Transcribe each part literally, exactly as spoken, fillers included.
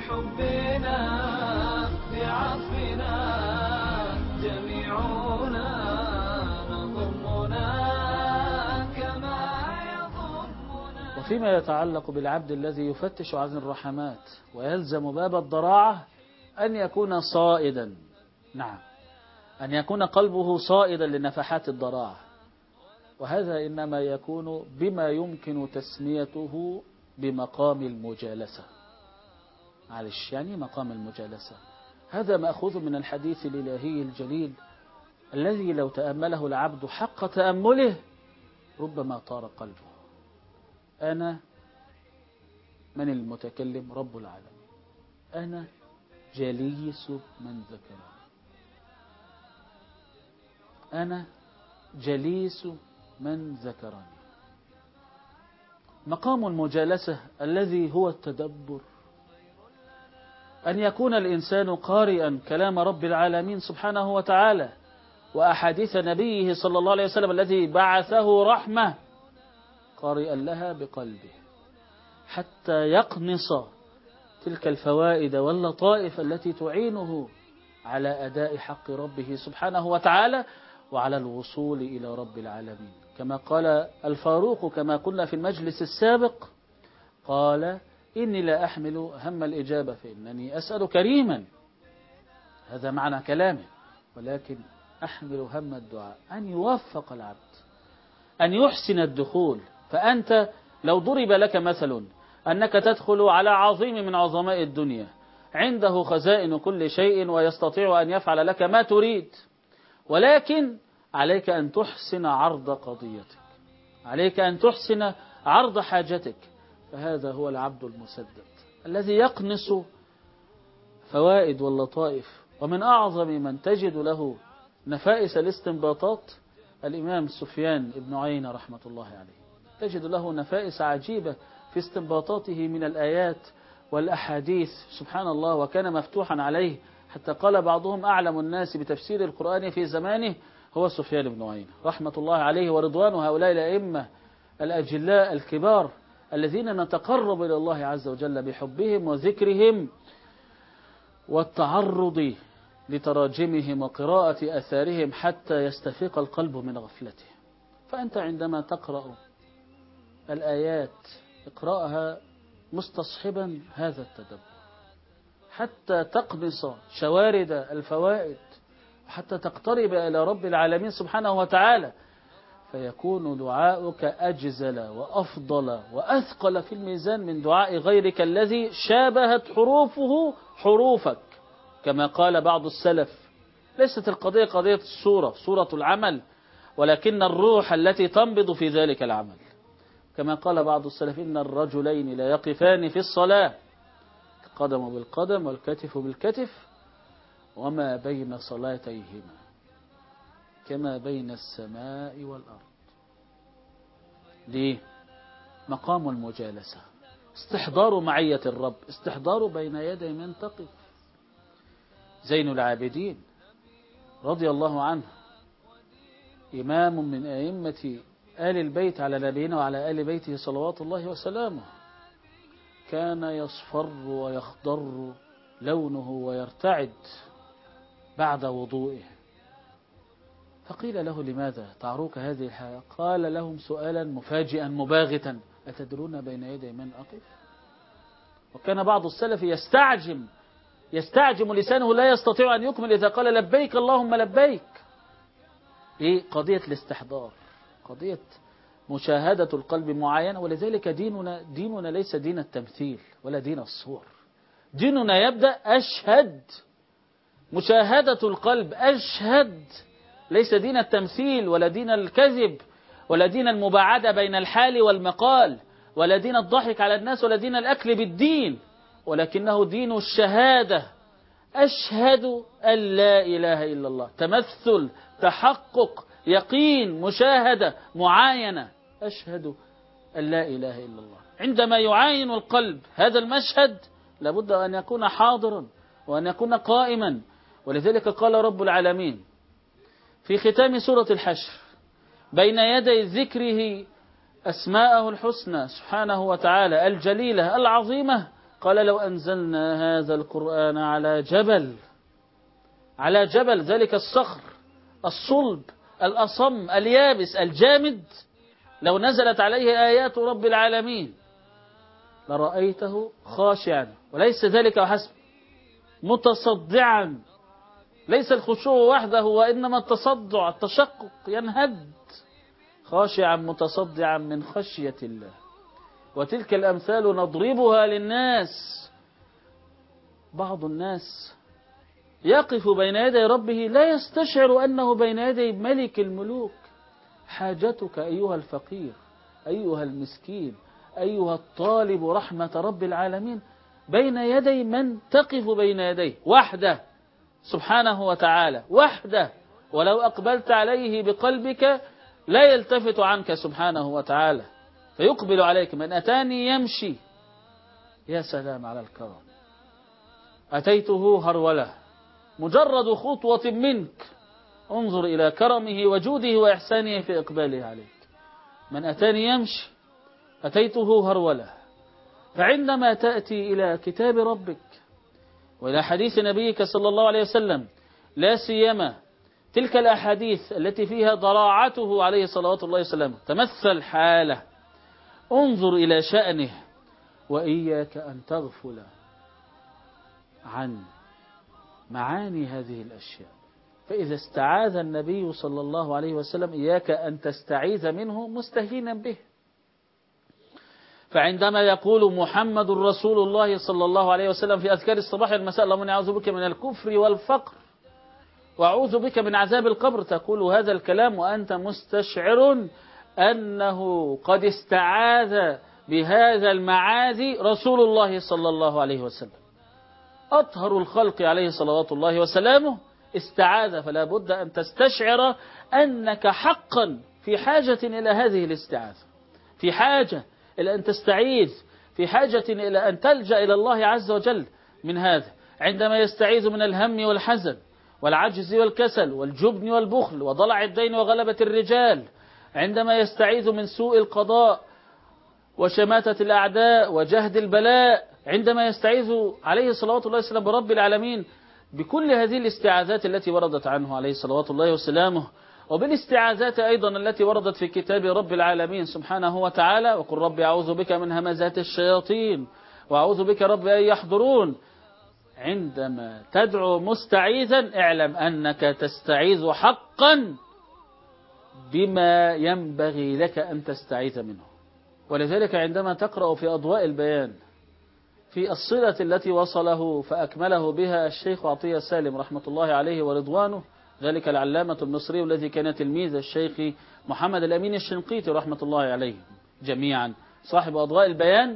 بحبنا بعطفنا جميعنا نضمنا كما يضمنا. وفيما يتعلق بالعبد الذي يفتش عن الرحمات ويلزم باب الضراعة أن يكون صائدا، نعم، أن يكون قلبه صائدا لنفحات الضراعة، وهذا إنما يكون بما يمكن تسميته بمقام المجالسة. معلش، يعني مقام المجالسة هذا مأخوذ من الحديث الإلهي الجليل الذي لو تأمله العبد حق تأمله ربما طار قلبه. أنا من المتكلم؟ رب العالمين. أنا جليس من ذكرني. أنا جليس من ذكرني. مقام المجالسة الذي هو التدبر، أن يكون الإنسان قارئا كلام رب العالمين سبحانه وتعالى وأحاديث نبيه صلى الله عليه وسلم الذي بعثه رحمة، قارئا لها بقلبه حتى يقنص تلك الفوائد واللطائف التي تعينه على أداء حق ربه سبحانه وتعالى وعلى الوصول إلى رب العالمين. كما قال الفاروق كما قلنا في المجلس السابق، قال: إني لا أحمل هم الإجابة فإنني أسأل كريما، هذا معنى كلامه، ولكن أحمل هم الدعاء، أن يوفق العبد، أن يحسن الدخول. فأنت لو ضرب لك مثل أنك تدخل على عظيم من عظماء الدنيا عنده خزائن كل شيء ويستطيع أن يفعل لك ما تريد، ولكن عليك أن تحسن عرض قضيتك، عليك أن تحسن عرض حاجتك. فهذا هو العبد المسدد الذي يقنص فوائد واللطائف. ومن أعظم من تجد له نفائس الاستنباطات الإمام سفيان بن عيينة رحمة الله عليه، تجد له نفائس عجيبة في استنباطاته من الآيات والأحاديث، سبحان الله، وكان مفتوحا عليه حتى قال بعضهم أعلم الناس بتفسير القرآن في زمانه هو سفيان بن عيينة رحمة الله عليه ورضوان هؤلاء الأئمة الأجلاء الكبار الذين نتقرب إلى الله عز وجل بحبهم وذكرهم والتعرض لتراجمهم وقراءة أثارهم حتى يستفيق القلب من غفلته. فأنت عندما تقرأ الآيات اقرأها مستصحبا هذا التدبر حتى تقنص شوارد الفوائد وحتى تقترب إلى رب العالمين سبحانه وتعالى، فيكون دعاؤك أجزل وأفضل وأثقل في الميزان من دعاء غيرك الذي شابهت حروفه حروفك. كما قال بعض السلف: ليست القضية قضية الصورة، صورة العمل، ولكن الروح التي تنبض في ذلك العمل. كما قال بعض السلف: إن الرجلين لا يقفان في الصلاة القدم بالقدم والكتف بالكتف وما بين صلاتيهما كما بين السماء والأرض. ليه؟ مقام المجالسة، استحضار معية الرب، استحضار بين يدي من تقف. زين العابدين رضي الله عنه إمام من أئمة آل البيت على نبينا وعلى آل بيته صلوات الله وسلامه، كان يصفر ويخضر لونه ويرتعد بعد وضوئه. فقيل له: لماذا تعروك هذه الحالة؟ قال لهم سؤالا مفاجئا مباغتا: أتدرون بين يدي من أقف؟ وكان بعض السلف يستعجم يستعجم لسانه لا يستطيع أن يكمل إذا قال لبيك اللهم لبيك. إيه؟ قضية الاستحضار، قضية مشاهدة القلب معينة. ولذلك ديننا ديننا ليس دين التمثيل ولا دين الصور. ديننا يبدأ أشهد، مشاهدة القلب، أشهد، ليس دين التمثيل ولا دين الكذب ولا دين المباعدة بين الحال والمقال ولا دين الضحك على الناس ولا دين الأكل بالدين، ولكنه دين الشهادة. أشهد أن لا إله إلا الله، تمثل، تحقق، يقين، مشاهدة، معاينة. أشهد أن لا إله إلا الله. عندما يعاين القلب هذا المشهد لابد أن يكون حاضرا وأن يكون قائما. ولذلك قال رب العالمين في ختام سورة الحشر بين يدي ذكره أسماءه الحسنى سبحانه وتعالى الجليلة العظيمة: قال لو أنزلنا هذا القرآن على جبل على جبل ذلك الصخر الصلب الأصم اليابس الجامد، لو نزلت عليه آيات رب العالمين لرأيته خاشعا، وليس ذلك وحسب، متصدعا، ليس الخشوع وحده وإنما التصدع التشقق، ينهد، خاشعا متصدعا من خشية الله. وتلك الأمثال نضربها للناس. بعض الناس يقف بين يدي ربه لا يستشعر أنه بين يدي ملك الملوك. حاجتك أيها الفقير، أيها المسكين، أيها الطالب رحمة رب العالمين بين يدي من تقف بين يديه وحده سبحانه وتعالى وحده، ولو أقبلت عليه بقلبك لا يلتفت عنك سبحانه وتعالى فيقبل عليك. من أتاني يمشي، يا سلام على الكرم، أتيته هرولة، مجرد خطوة منك انظر إلى كرمه وجوده وإحسانه في إقباله عليك. من أتاني يمشي أتيته هرولة. فعندما تأتي إلى كتاب ربك وإلى حديث نبيك صلى الله عليه وسلم، لا سيما تلك الأحاديث التي فيها ضراعته عليه صلوات الله وسلامه، تمثل حاله، انظر إلى شأنه، وإياك أن تغفل عن معاني هذه الأشياء. فإذا استعاذ النبي صلى الله عليه وسلم إياك أن تستعيذ منه مستهينا به. فعندما يقول محمد رسول الله صلى الله عليه وسلم في أذكار الصباح والمساء اللهم إني أعوذ بك من الكفر والفقر وأعوذ بك من عذاب القبر، تقول هذا الكلام وأنت مستشعر أنه قد استعاذ بهذا المعاذ رسول الله صلى الله عليه وسلم، أطهر الخلق عليه صلوات الله وسلامه استعاذ. فلا بد أن تستشعر أنك حقا في حاجة إلى هذه الاستعاذة، في حاجة إلى أن تستعيذ، في حاجة إلى أن تلجأ إلى الله عز وجل من هذا. عندما يستعيذ من الهم والحزن والعجز والكسل والجبن والبخل وضلع الدين وغلبة الرجال، عندما يستعيذ من سوء القضاء وشماتة الأعداء وجهد البلاء، عندما يستعيذ عليه صلوات الله وسلامه برب العالمين بكل هذه الاستعاذات التي وردت عنه عليه صلوات الله وسلامه، وبالاستعاذات أيضا التي وردت في كتاب رب العالمين سبحانه وتعالى، وقل رب أعوذ بك من همزات الشياطين وأعوذ بك رب أن يحضرون. عندما تدعو مستعيذا اعلم أنك تستعيذ حقا بما ينبغي لك أن تستعيذ منه. ولذلك عندما تقرأ في أضواء البيان في الصلة التي وصله فأكمله بها الشيخ عطية سالم رحمة الله عليه ورضوانه، ذلك العلامة المصري الذي كان تلميذ الشيخ محمد الأمين الشنقيطي رحمة الله عليه جميعا صاحب أضواء البيان،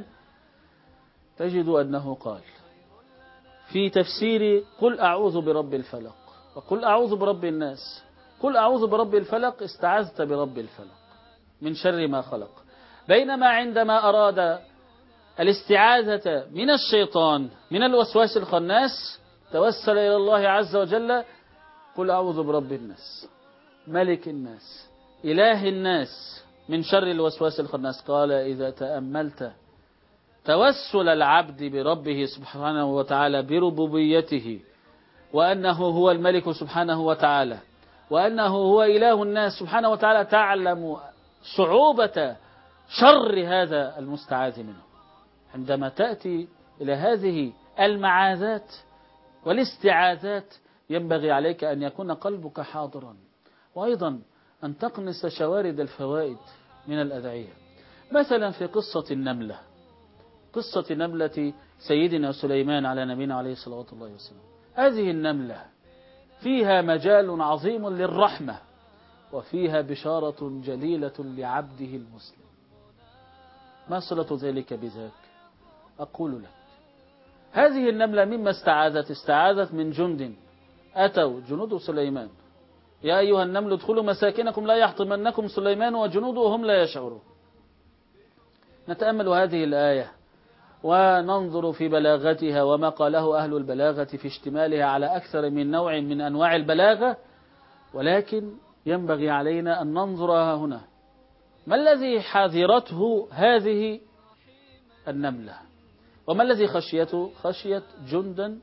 تجد أنه قال في تفسير قل أعوذ برب الفلق وقل أعوذ برب الناس، قل أعوذ برب الفلق استعذت برب الفلق من شر ما خلق، بينما عندما أراد الاستعاذة من الشيطان من الوسواس الخناس توسل إلى الله عز وجل قل أعوذ برب الناس ملك الناس إله الناس من شر الوسواس الخناس. قال إذا تأملت توسل العبد بربه سبحانه وتعالى بربوبيته وأنه هو الملك سبحانه وتعالى وأنه هو إله الناس سبحانه وتعالى، تعلم صعوبة شر هذا المستعاذ منه. عندما تأتي إلى هذه المعاذات والاستعاذات ينبغي عليك أن يكون قلبك حاضرا، وأيضا أن تقنص شوارد الفوائد من الأدعية. مثلا في قصة النملة، قصة نملة سيدنا سليمان على نبينا عليه الصلاة والسلام، هذه النملة فيها مجال عظيم للرحمة وفيها بشارة جليلة لعبده المسلم. ما صلة ذلك بذاك؟ أقول لك هذه النملة مما استعاذت استعاذت من جند أتوا جنود سليمان، يا أيها النمل ادخلوا مساكنكم لا يحطمنكم سليمان وجنوده وهم لا يشعرون. نتأمل هذه الآية وننظر في بلاغتها وما قاله أهل البلاغة في اشتمالها على أكثر من نوع من أنواع البلاغة، ولكن ينبغي علينا أن ننظر هنا ما الذي حذرته هذه النملة، وما الذي خشيته؟ خشية جندا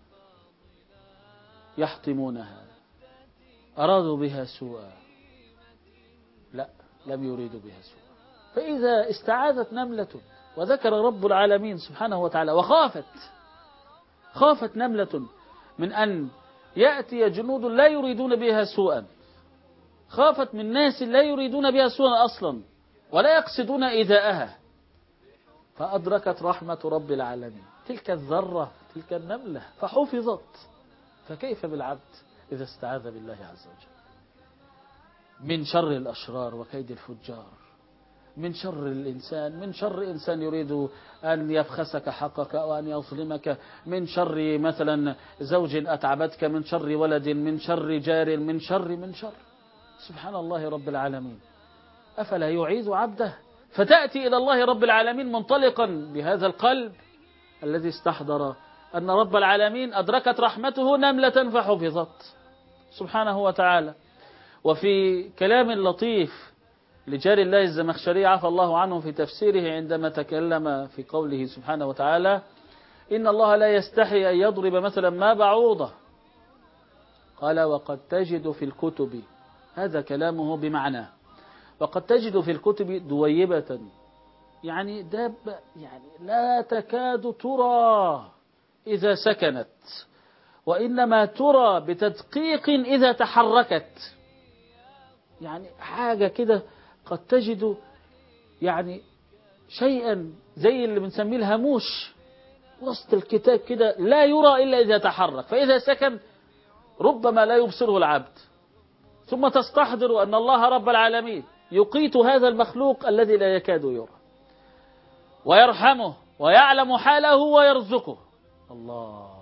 يحطمونها، أرادوا بها سوءا. لا، لم يريدوا بها سوءا. فإذا استعاذت نملة وذكر رب العالمين سبحانه وتعالى وخافت، خافت نملة من أن يأتي جنود لا يريدون بها سوءا، خافت من ناس لا يريدون بها سوءا أصلا ولا يقصدون إيذاءها، فأدركت رحمة رب العالمين تلك الذرة، تلك النملة، فحفظت. فكيف بالعبد إذا استعاذ بالله عز وجل من شر الأشرار وكيد الفجار، من شر الإنسان، من شر إنسان يريد أن يبخسك حقك أو أن يظلمك، من شر مثلا زوج أتعبتك، من شر ولد، من شر جار، من شر من شر. سبحان الله رب العالمين، أفلا يعيذ عبده؟ فتأتي إلى الله رب العالمين منطلقا بهذا القلب الذي استحضر أن رب العالمين أدركت رحمته نملة فحفظت سبحانه وتعالى. وفي كلام لطيف لجار الله الزمخشري عفى الله عنه في تفسيره عندما تكلم في قوله سبحانه وتعالى: إن الله لا يستحي أن يضرب مثلا ما بعوضة، قال: وقد تجد في الكتب، هذا كلامه بمعنى، وقد تجد في الكتب دويبة، يعني دابة يعني لا تكاد ترى إذا سكنت، وإنما ترى بتدقيق إذا تحركت. يعني حاجة كده قد تجد يعني شيئا زي اللي بنسميه الهاموش وسط الكتاب كده، لا يرى إلا إذا تحرك، فإذا سكن ربما لا يبصره العبد. ثم تستحضر أن الله رب العالمين يقيت هذا المخلوق الذي لا يكاد يرى، ويرحمه ويعلم حاله ويرزقه. الله،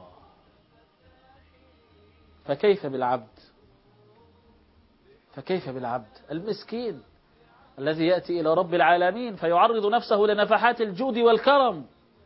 فكيف بالعبد؟ فكيف بالعبد المسكين الذي يأتي إلى رب العالمين فيعرض نفسه لنفحات الجود والكرم؟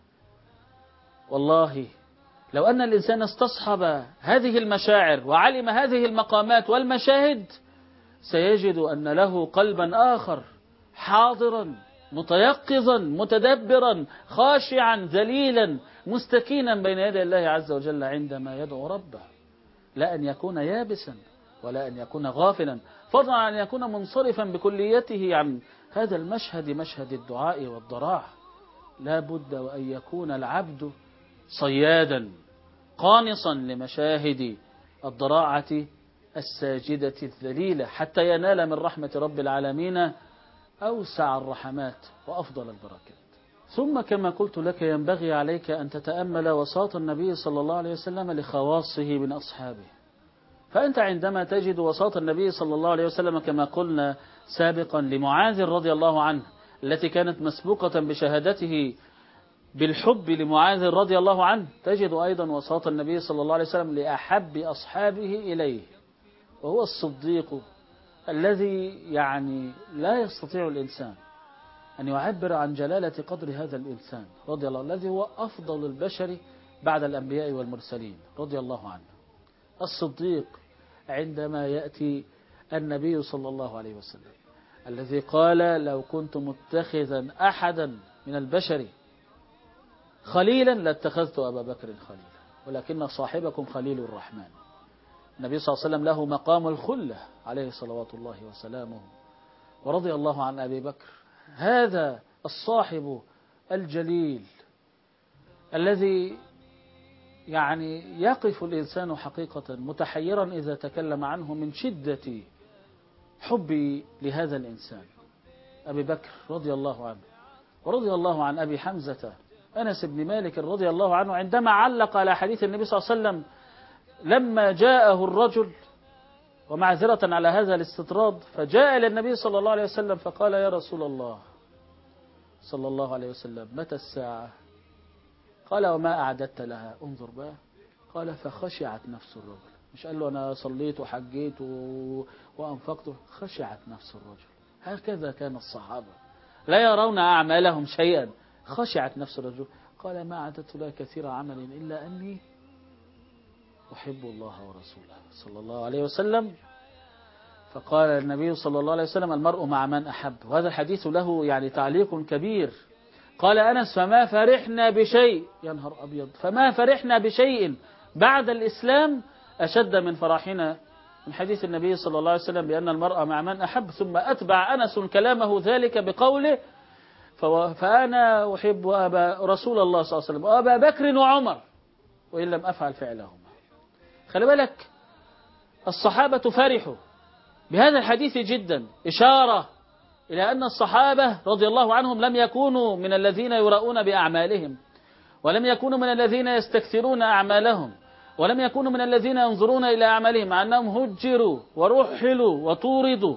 والله لو أن الإنسان استصحب هذه المشاعر وعلم هذه المقامات والمشاهد سيجد أن له قلبا آخر حاضرا متيقظا متدبرا خاشعا ذليلا مستكينا بين يدي الله عز وجل عندما يدعو ربه، لا أن يكون يابسا ولا أن يكون غافلا، فضلا عن أن يكون منصرفا بكليته عن هذا المشهد، مشهد الدعاء والضراع. لا بد وأن يكون العبد صيادا قانصا لمشاهد الضراعة الساجدة الذليلة حتى ينال من رحمة رب العالمين أوسع الرحمات وأفضل البركات. ثم كما قلت لك ينبغي عليك أن تتأمل وساط النبي صلى الله عليه وسلم لخواصه من أصحابه. فأنت عندما تجد وساط النبي صلى الله عليه وسلم كما قلنا سابقا لمعاذ رضي الله عنه التي كانت مسبوقة بشهادته بالحب لمعاذ رضي الله عنه، تجد أيضا وساط النبي صلى الله عليه وسلم لأحب أصحابه إليه، وهو الصديق الذي يعني لا يستطيع الإنسان أن يعبر عن جلالة قدر هذا الإنسان رضي الله عنه، الذي هو أفضل البشر بعد الأنبياء والمرسلين رضي الله عنه. الصديق عندما يأتي النبي صلى الله عليه وسلم الذي قال: لو كنت متخذا أحدا من البشر خليلا لاتخذت أبا بكر خليلا، ولكن صاحبكم خليل الرحمن. النبي صلى الله عليه وسلم له مقام الخلة عليه صلوات الله وسلامه، ورضي الله عن أبي بكر، هذا الصاحب الجليل الذي يعني يقف الإنسان حقيقة متحيرا إذا تكلم عنه من شدة حبي لهذا الإنسان. أبي بكر رضي الله عنه، ورضي الله عن أبي حمزة أنس بن مالك رضي الله عنه عندما علق على حديث النبي صلى الله عليه وسلم لما جاءه الرجل، ومعذرة على هذا الاستطراد، فجاء إلى النبي صلى الله عليه وسلم فقال: يا رسول الله صلى الله عليه وسلم متى الساعة؟ قال: وما أعددت لها؟ انظر بقى، قال: فخشعت نفس الرجل. مش قال له أنا صليت وحجيت وأنفقت، خشعت نفس الرجل. هكذا كان الصحابة لا يرون أعمالهم شيئا، خشعت نفس الرجل. قال: ما أعددت لها كثير عمل إلا أني أحب الله ورسوله صلى الله عليه وسلم. فقال النبي صلى الله عليه وسلم: المرء مع من أحب. وهذا الحديث له يعني تعليق كبير قال أنس فما فرحنا بشيء، يا نهار أبيض، فما فرحنا بشيء بعد الإسلام أشد من فرحنا من حديث النبي صلى الله عليه وسلم بأن المرأة مع من أحب. ثم أتبع أنس كلامه ذلك بقوله فأنا أحب أبا رسول الله صلى الله عليه وسلم وأبا بكر وعمر وإن لم أفعل فعلهما. خلي بالك الصحابة فرحوا بهذا الحديث جدا، إشارة إلى أن الصحابة رضي الله عنهم لم يكونوا من الذين يراؤون بأعمالهم، ولم يكونوا من الذين يستكثرون أعمالهم، ولم يكونوا من الذين ينظرون إلى أعمالهم، مع أنهم هجروا ورحلوا وطوردوا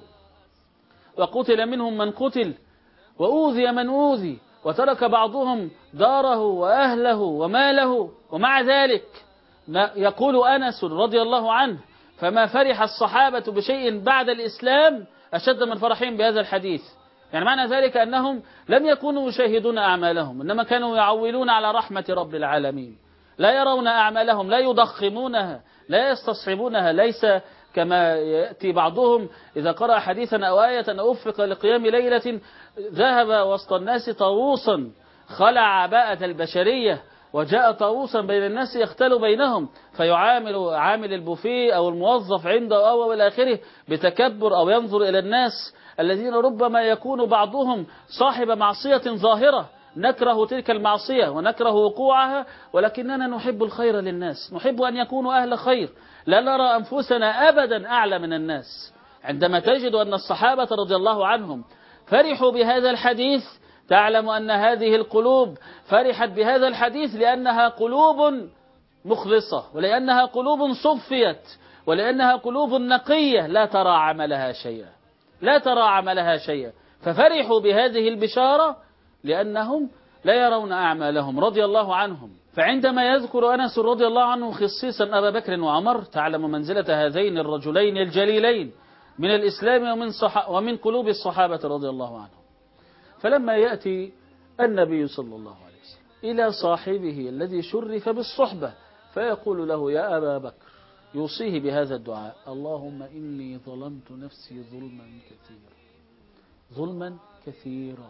وقتل منهم من قتل وأوذي من أوذي وترك بعضهم داره وأهله وماله، ومع ذلك يقول أنس رضي الله عنه فما فرح الصحابة بشيء بعد الإسلام أشد من فرحهم بهذا الحديث. يعني معنى ذلك أنهم لم يكونوا يشاهدون أعمالهم، إنما كانوا يعولون على رحمة رب العالمين، لا يرون أعمالهم، لا يضخمونها، لا يستصحبونها. ليس كما يأتي بعضهم إذا قرأ حديثا أو آية أو أفق لقيام ليلة ذهب وسط الناس طاووسا خلع عباءة البشرية وجاء طاووسا بين الناس يختل بينهم، فيعامل عامل البوفيه أو الموظف عنده أو إلى آخره بتكبر، أو ينظر إلى الناس الذين ربما يكون بعضهم صاحب معصية ظاهرة نكره تلك المعصية ونكره وقوعها، ولكننا نحب الخير للناس، نحب أن يكونوا أهل خير، لا نرى أنفسنا أبدا أعلى من الناس. عندما تجد أن الصحابة رضي الله عنهم فرحوا بهذا الحديث تعلم أن هذه القلوب فرحت بهذا الحديث لأنها قلوب مخلصة، ولأنها قلوب صفيت، ولأنها قلوب نقية لا ترى عملها شيئا، لا ترى عملها شيئا، ففرحوا بهذه البشارة لأنهم لا يرون أعمالهم رضي الله عنهم. فعندما يذكر أنس رضي الله عنه خصيصا أبا بكر وعمر تعلم منزلة هذين الرجلين الجليلين من الإسلام ومن, صح ومن قلوب الصحابة رضي الله عنهم. فلما يأتي النبي صلى الله عليه وسلم إلى صاحبه الذي شرف بالصحبة فيقول له يا أبا بكر، يوصيه بهذا الدعاء: اللهم إني ظلمت نفسي ظلما كثيرا، ظلما كثيرا.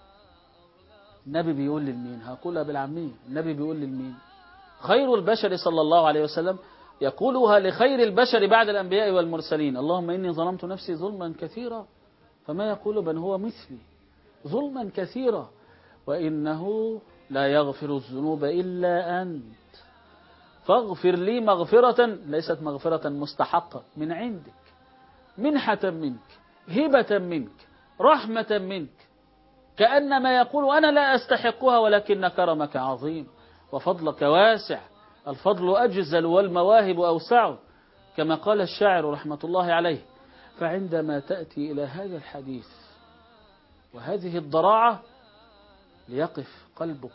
النبي بيقول للمين؟ هقولها بالعامية، النبي بيقول للمين؟ خير البشر صلى الله عليه وسلم يقولها لخير البشر بعد الأنبياء والمرسلين: اللهم إني ظلمت نفسي ظلما كثيرا، فما يقول من هو مثلي ظلما كثيرا، وإنه لا يغفر الذنوب إلا أنت، فاغفر لي مغفرة ليست مغفرة مستحقة من عندك، منحة منك، هبة منك، رحمة منك، كأنما يقول أنا لا أستحقها ولكن كرمك عظيم وفضلك واسع، الفضل أجزل والمواهب أوسع، كما قال الشاعر رحمة الله عليه. فعندما تأتي إلى هذا الحديث وهذه الضراعة ليقف قلبك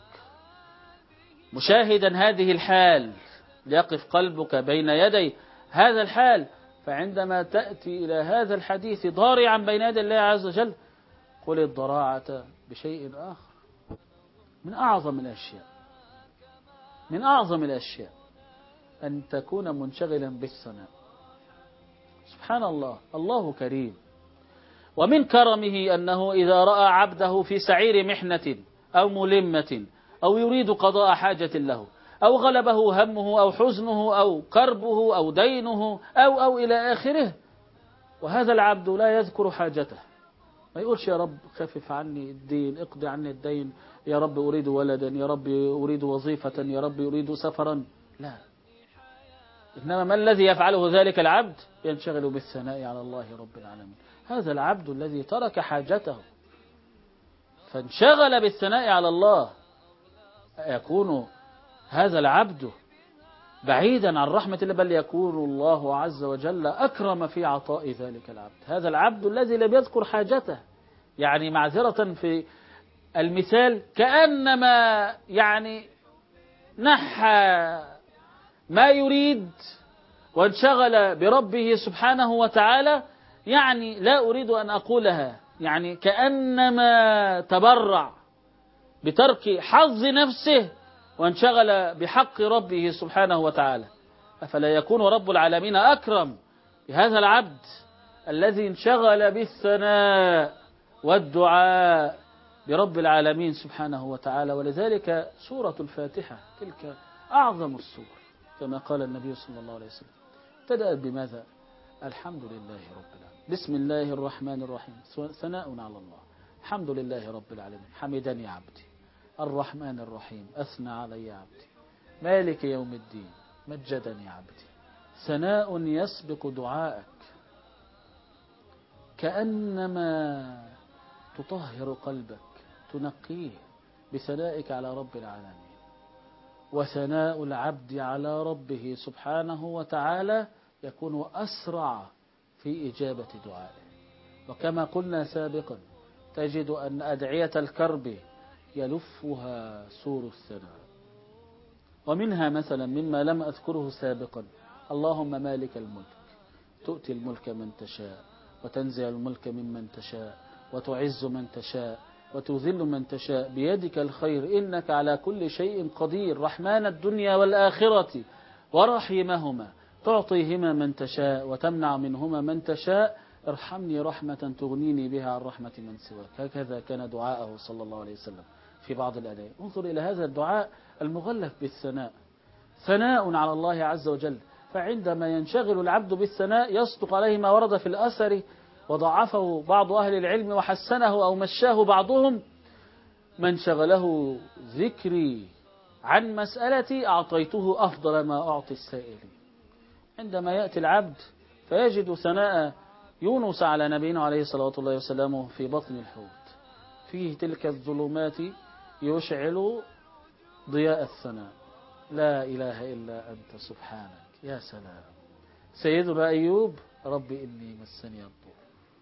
مشاهدا هذه الحال، ليقف قلبك بين يدي هذا الحال. فعندما تأتي إلى هذا الحديث ضارعا بين يدي الله عز وجل قل الضراعة بشيء آخر من أعظم الأشياء، من أعظم الأشياء أن تكون منشغلا بالثناء. سبحان الله، الله كريم، ومن كرمه أنه إذا رأى عبده في سعير محنة أو ملمة أو يريد قضاء حاجة له أو غلبه همه أو حزنه أو كربه أو دينه أو أو إلى آخره، وهذا العبد لا يذكر حاجته، ما يقولش يا رب خفف عني الدين، اقضي عني الدين، يا رب أريد ولدا، يا رب أريد وظيفة، يا رب أريد سفرا، لا. إنما ما الذي يفعله ذلك العبد؟ ينشغل بالثناء على الله رب العالمين. هذا العبد الذي ترك حاجته فانشغل بالثناء على الله يكون هذا العبد بعيدا عن رحمة الله، بل يكون الله عز وجل أكرم في عطاء ذلك العبد. هذا العبد الذي لم يذكر حاجته، يعني معذرة في المثال كأنما يعني نحى ما يريد وانشغل بربه سبحانه وتعالى، يعني لا أريد أن أقولها، يعني كأنما تبرع بترك حظ نفسه وانشغل بحق ربه سبحانه وتعالى. أفلا يكون رب العالمين أكرم بهذا العبد الذي انشغل بالثناء والدعاء برب العالمين سبحانه وتعالى. ولذلك سورة الفاتحة تلك أعظم السور كما قال النبي صلى الله عليه وسلم. ابتدأت بماذا؟ الحمد لله رب العالمين، بسم الله الرحمن الرحيم، ثناء على الله، الحمد لله رب العالمين، حمدني عبدي، الرحمن الرحيم، أثنى علي عبدي، مالك يوم الدين، مجدني عبدي. ثناء يسبق دعاءك، كأنما تطهر قلبك، تنقيه بثنائك على رب العالمين. وثناء العبد على ربه سبحانه وتعالى يكون أسرع في إجابة دعائه. وكما قلنا سابقا تجد أن أدعية الكرب يلفها سور الثناء. ومنها مثلا مما لم أذكره سابقا: اللهم مالك الملك، تؤتي الملك من تشاء، وتنزع الملك ممن تشاء، وتعز من تشاء، وتذل من تشاء، بيدك الخير، إنك على كل شيء قدير. رحمن الدنيا والآخرة ورحيمهما، تعطيهما من تشاء وتمنع منهما من تشاء، ارحمني رحمة تغنيني بها عن رحمة من سواك. هكذا كان دعاءه صلى الله عليه وسلم في بعض الآيات. انظر إلى هذا الدعاء المغلف بالثناء، ثناء على الله عز وجل. فعندما ينشغل العبد بالثناء يصدق عليه ما ورد في الأثر وضعفه بعض أهل العلم وحسنه أو مشاه بعضهم: من شغله ذكري عن مسألتي أعطيته أفضل ما أعطي السائلين. عندما يأتي العبد فيجد ثناء يونس على نبينا عليه الصلاة والسلام في بطن الحوت، فيه تلك الظلمات يشعل ضياء الثناء: لا إله إلا أنت سبحانك. يا سلام. سيدنا أيوب: رب إني مسني الضر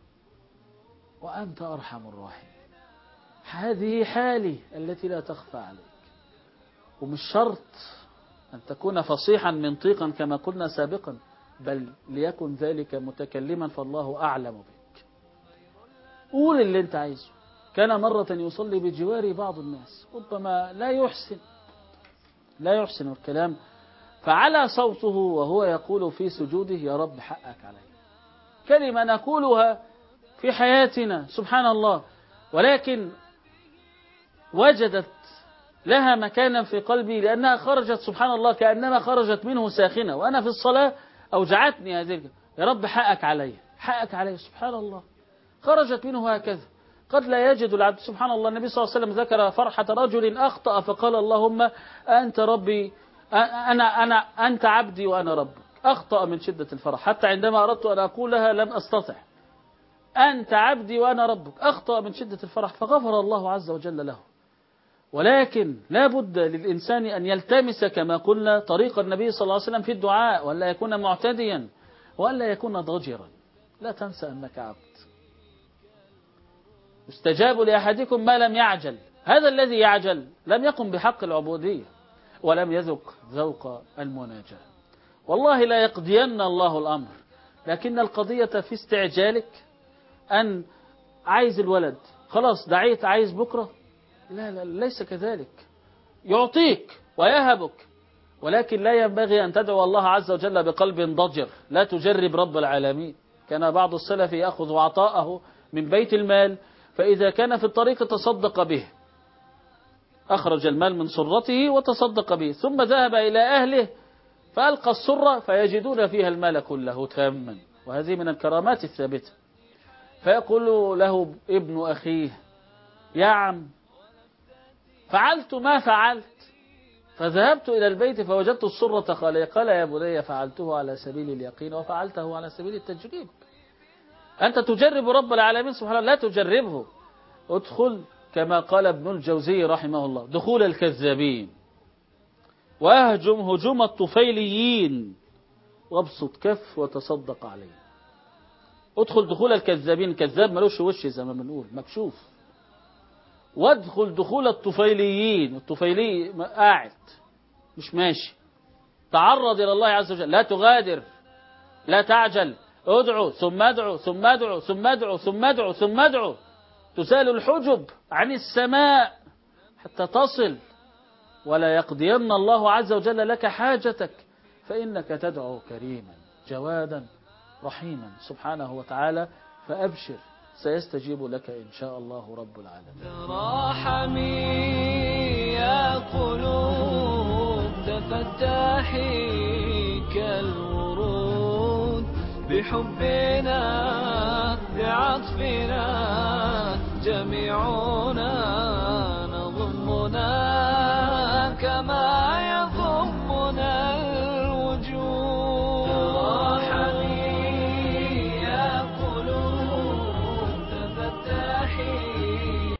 وأنت أرحم الراحمين. هذه حالي التي لا تخفى عليك. ومش شرط أن تكون فصيحا منطقا كما قلنا سابقا، بل ليكن ذلك متكلما فالله أعلم بك. قول اللي انت عايزه. كان مرة يصلي بجوار بعض الناس، ربما لا يحسن لا يحسن الكلام، فعلى صوته وهو يقول في سجوده: يا رب حقك علي. كلمة نقولها في حياتنا سبحان الله، ولكن وجدت لها مكانا في قلبي لأنها خرجت سبحان الله كأنما خرجت منه ساخنة، وأنا في الصلاة أوجعتني هذه: يا رب حقك علي، حقك علي. سبحان الله، خرجت منه هكذا. قد لا يجد العبد سبحان الله. النبي صلى الله عليه وسلم ذكر فرحة رجل أخطأ فقال: اللهم أنت ربي، أنا أنا أنت عبدي وأنا ربك. أخطأ من شدة الفرح، حتى عندما أردت أن أقولها لم أستطع. أنت عبدي وأنا ربك، أخطأ من شدة الفرح، فغفر الله عز وجل له. ولكن لا بد للإنسان أن يلتمس كما قلنا طريق النبي صلى الله عليه وسلم في الدعاء، وأن لا يكون معتديا، وأن لا يكون ضجرا. لا تنسى أنك عبد. استجاب لأحدكم ما لم يعجل. هذا الذي يعجل لم يقم بحق العبودية ولم يذق ذوق المناجاة. والله لا يقضين الله الأمر، لكن القضية في استعجالك. أن عايز الولد خلاص دعيت عايز بكرة، لا لا ليس كذلك. يعطيك ويهبك، ولكن لا ينبغي أن تدعو الله عز وجل بقلب ضجر. لا تجرب رب العالمين. كان بعض السلف يأخذ عطاءه من بيت المال، فإذا كان في الطريق تصدق به، أخرج المال من سرته وتصدق به، ثم ذهب إلى أهله فألقى السرة فيجدون فيها المال كله تاما. وهذه من الكرامات الثابتة. فيقول له ابن أخيه: يا عم فعلت ما فعلت، فذهبت إلى البيت فوجدت السرة خالية. قال: يا بني فعلته على سبيل اليقين وفعلته على سبيل التجريب. أنت تجرب رب العالمين سبحانه، لا تجربه. ادخل كما قال ابن الجوزي رحمه الله: دخول الكذابين، واهجم هجوم الطفيليين، وابسط كف وتصدق عليه. ادخل دخول الكذابين، كذاب ملوش وش زي ما بنقول، مكشوف. وادخل دخول الطفيليين، الطفيلي قاعد مش ماشي. تعرض إلى الله عز وجل، لا تغادر، لا تعجل. ادعو ثم ادعو ثم ادعو ثم ادعو ثم ادعو ثم ادعو. تسال الحجب عن السماء حتى تصل، ولا يقضين الله عز وجل لك حاجتك، فإنك تدعو كريما جوادا رحيما سبحانه وتعالى. فأبشر، سيستجيب لك إن شاء الله رب العالمين. تراحمي يا قلوب تفتحي كالورود، بحبنا بعطفنا جميعنا نضمنا كما